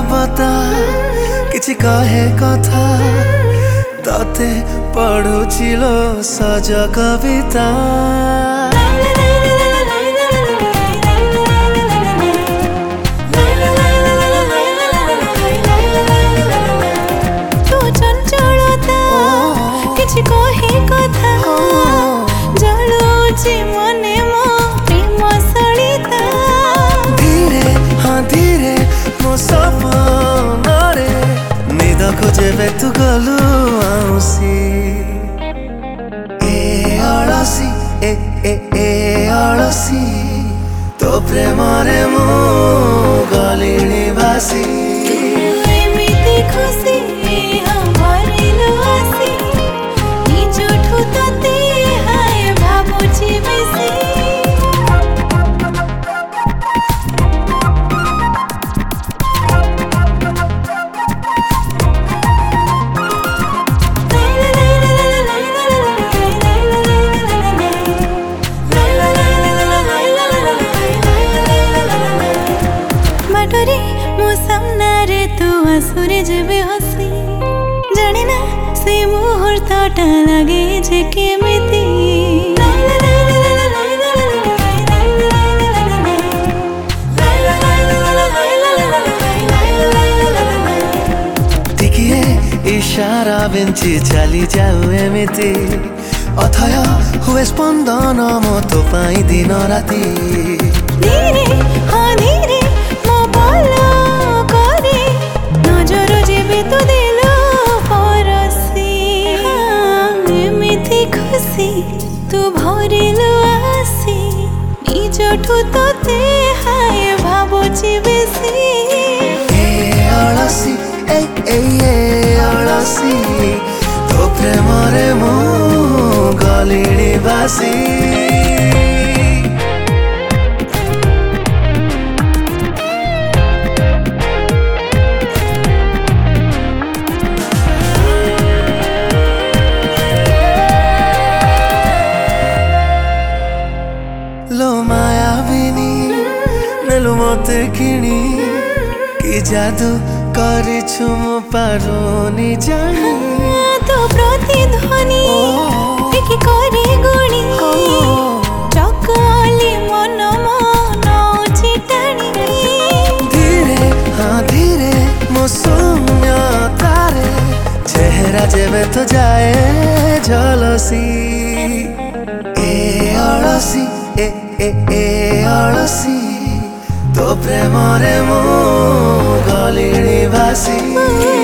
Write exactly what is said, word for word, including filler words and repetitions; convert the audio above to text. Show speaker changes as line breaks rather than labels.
नीरवता किछि कहे कथा तते पढ़ुचिलो सज कविता
किछि कहे कथा जलुछि मने मो प्रेम सलिता
धीरे हाँ धीरे मो सपनारे निद खोजेबे तू गलु आउसी ए अलसी ए ए ए अलसी तो प्रेमरे मो गलिणी बासी
एमिति खुशी हमारिलो आसी निजठु तते हाय भाबुछि बेसी बाटरे मो सामना रे तू आसुरे जेबे हसी जाने ना से मुहूर्तटा लागे जे केमिति
टिकिए इशारा बेंची चली जाऊ एमिति अथय हुए स्पंदन मतो पाई दिन राति
धीरे हाँ धीरे मो बोलो करे नजर जेबे तो देलो परसी एमिति खुशी तू भरिलो आसी निजठु तते हाय भाबुछि बेसी
ए अलसी ए ए ए अलसी तो प्रेमरे मो गलिणी बासी लो मायाबिनी नेलु मते किणी कि जादू करिछु मो पारोनी जानी
तो प्रतिध्वनि देखि करे गुणी चकली मन मन चिटाणी
धीरे हाँ धीरे मो शून्य तारे चेहरा जेबे तो जाए झलसी ए अलसी ए ए ए अलसी तो प्रेमरे मो गलिणी बासी।